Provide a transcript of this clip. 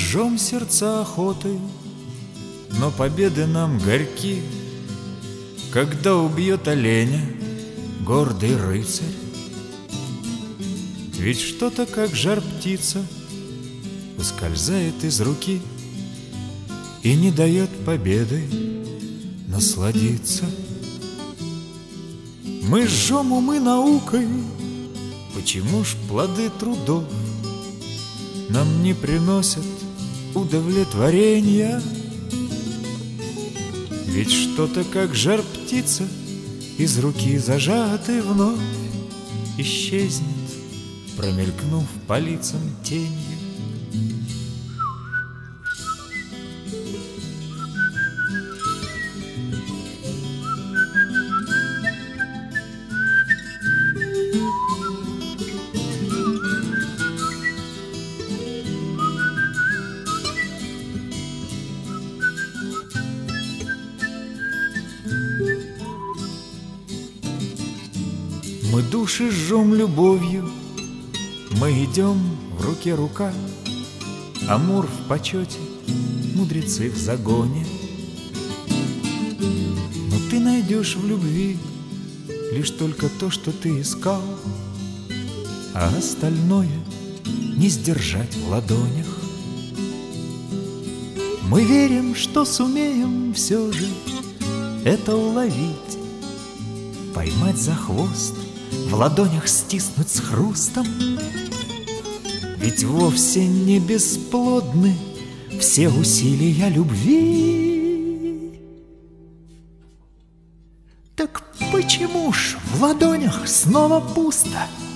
жжем сердца охотой, но победы нам горьки, когда убьет оленя гордый рыцарь. Ведь что-то, как жар-птица, ускользает из руки и не дает победой насладиться. Мы жжем умы наукой, почему ж плоды трудов нам не приносят удовлетворения? Ведь что-то, как жар-птица, из руки зажатой вновь исчезнет, промелькнув по лицам тенью. Мы души жжем любовью, мы идем в руке рука, Амур в почете, мудрецы в загоне. Но ты найдешь в любви лишь только то, что ты искал, а остальное не сдержать в ладонях. Мы верим, что сумеем все же это уловить, поймать за хвост, в ладонях стиснуть с хрустом. Ведь вовсе не бесплодны все усилия любви. Так почему ж в ладонях снова пусто?